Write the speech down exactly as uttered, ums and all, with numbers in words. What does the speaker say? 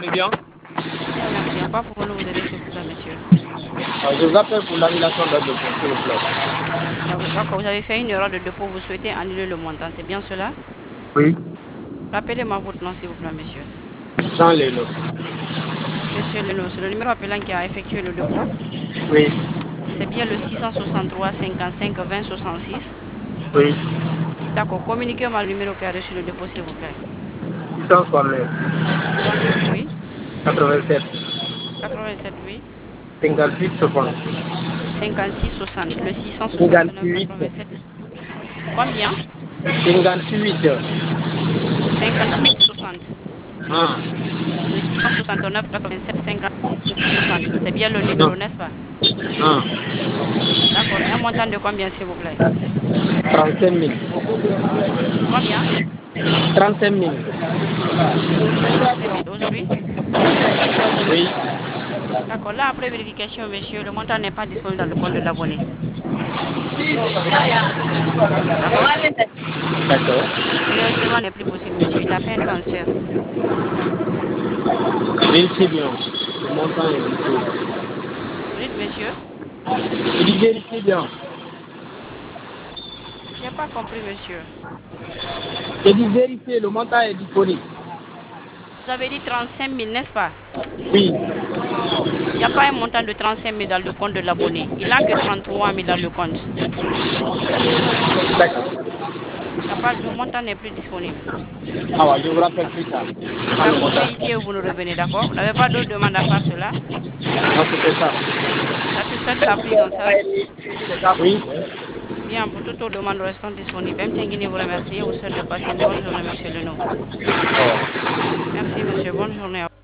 bien? Bien, merci. En quoi pouvons-nous vous aider, s'il vous plaît, monsieur? Euh, Je vous appelle pour l'annulation de dépôt, s'il vous plaît. D'accord, vous avez fait une erreur de dépôt, vous souhaitez annuler le montant, c'est bien cela? Oui, Rappelez-moi votre nom, s'il vous plaît, monsieur. Jean Leno. Monsieur Leno, c'est le numéro appelant qui a effectué le dépôt. Oui, C'est bien le six cent soixante-trois cinquante-cinq vingt soixante-six. oui, D'accord, communiquez-moi le numéro qui a reçu le dépôt, s'il vous plaît. six cent soixante-neuf, Soixante-neuf, oui. quatre-vingt-sept, quatre-vingt-sept, oui. cinquante-huit, soixante. cinquante-six soixante. Le six cent soixante-neuf cinquante-huit, quatre-vingt-sept. Combien? cinquante-huit. cinquante-huit soixante. Ah, Le six cent soixante-neuf quatre-vingt-sept cinquante-huit soixante. C'est bien le non, numéro, n'est-ce pas? ah, D'accord. Un montant de combien, s'il vous plaît? trente-cinq mille. Combien? trente-cinq mille. trente-cinq mille. Aujourd'hui? Oui, D'accord. Là, après vérification, monsieur, le montant n'est pas disponible dans le compte de l'abonné. D'accord? d'accord. Le versement n'est plus possible, monsieur. Il a fait un transfert. Vérifiez bien. Le montant est disponible. Vous dites, monsieur? Je dis vérifiez bien. Je n'ai pas compris, monsieur. Je dis vérifiez, le montant est disponible. Vous avez dit trente-cinq mille, n'est-ce pas? Oui, Il n'y a pas un montant de trente-cinq mille dans le compte de l'abonné. Il n'a que trente-trois mille dans le compte. d'accord. Il y a pas, le montant n'est plus disponible. Ah ouais, je vous rappelle plus tard. Quand le D'accord, vous montant. vérifiez et vous nous revenez, d'accord? Vous n'avez pas d'autres demandes à part cela? Non, c'était ça. Satisfait de la prise en charge? Oui. Bien, pour toutes aux demandes restantes disponibles. M T N Guinée vous remercie et vous souhaite de passer une bonne journée, monsieur Leno. Merci, monsieur. Bonne journée.